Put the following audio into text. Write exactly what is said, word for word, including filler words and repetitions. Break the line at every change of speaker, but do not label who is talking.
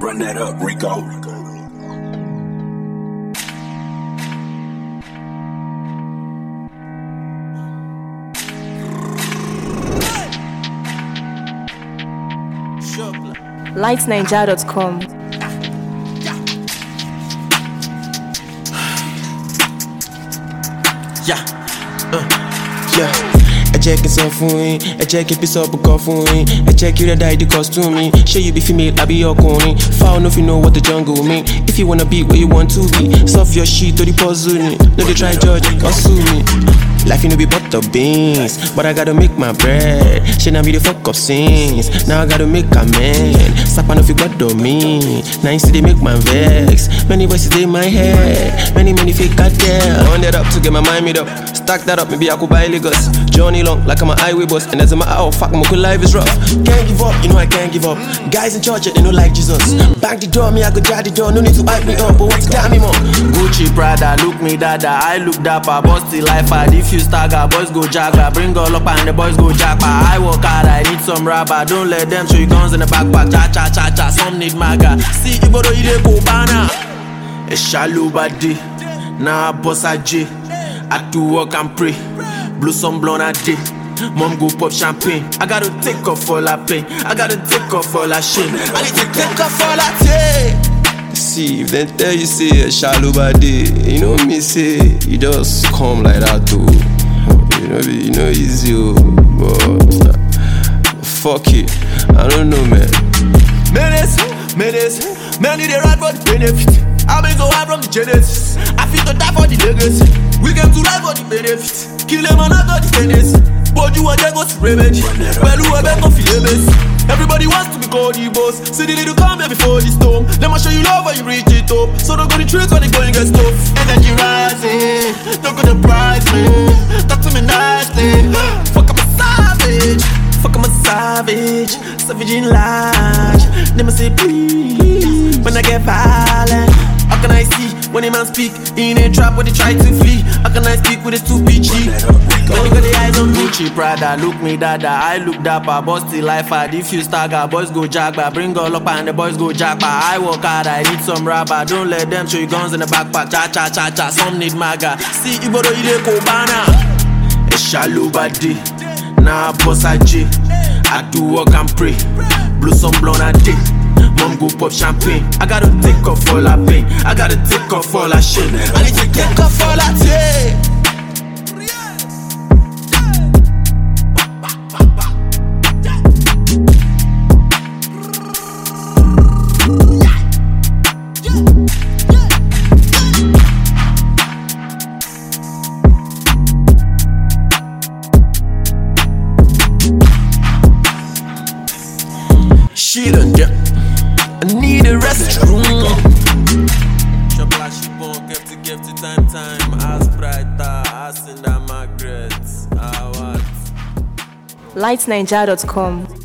Run that up, Rico.
light ninja dot com.
Yeah, uh, yeah. I check it some for me. I check it piece up a call for me. I check you that die the costume me. Sure you be female, I be your corny. Foul if you know what the jungle mean. If you wanna be where you want to be, solve your shit to the puzzle me. No they try judge or sue me. Life you know be butter beans, but I gotta make my bread. She now be the fuck up scenes. Now I gotta make a man. Sap on if you got to me. Now you see they make my vex. Many voices in my head. Many many fake goddamn. Run that up to get my mind made up. Stack that up, maybe I could buy Lagos. Journey long like I'm a highway bus. And as a matter of fact, my cool life is rough. Can't give up, you know I can't give up. Guys in church, they know like Jesus. Bang the door, me I go jar the door. No need to hype me up, but what's got me more? Gucci, Prada, look me dada. I look dapper, busty life hard. If you stagger, boys go jagger. Bring all up and the boys go jackpot. I work hard, I need some rubber. Don't let them show you guns in the backpack. Cha cha cha cha, some need maga. See, you go to you go banana. A shallow body, now boss a J. I do work and pray. Blow some blonde a day. Mom go pop champagne. I gotta take off all that pain. I gotta take off all that shame. I need to take off all that pain. See, if they tell you say a shallow body, you know me say, you just come like that too. You know, you know easy, but fuck it, I don't know, man. Menace, menace, man need a ride for the benefit. I've been so high from the Genesis. I feel to die for the legacy. We came to ride for the benefit. Kill them and I got the tennis. But you are there go to revenge. Well, who are there go feel best. Everybody wants to be called the boss. See the little come here before the storm. Let me show you love when you reach the top. So don't go the trees when they going get stuff. Energy rising, don't go to price me. Talk to me nicely. Fuck I'm a savage. Fuck I'm a savage. Savage in large. Let me say please. When I get violent, how can I see when a man speak in a trap where they try to flee? How can I speak with a stupid cheek? When you got the eyes on Gucci, Prada, look me dada. I look dapper, busty life hard. If you stagger, boys go jagba. Bring all up and the boys go jackpot. I work hard, I need some rubber. Don't let them show you guns in the backpack. Cha cha cha cha, some need maga. See you go to you go banana. A shallow body, now boss a J. I do work and pray. Blow some blonde a day. Mom go pop champagne. I gotta take off all that pain. I gotta take off all that shame. I need to take off all that pain. She done get. I need a restroom. Shabla she born, gift to gift to time time. As brighter, as in the Margaret. Ah what?
light ninja dot com.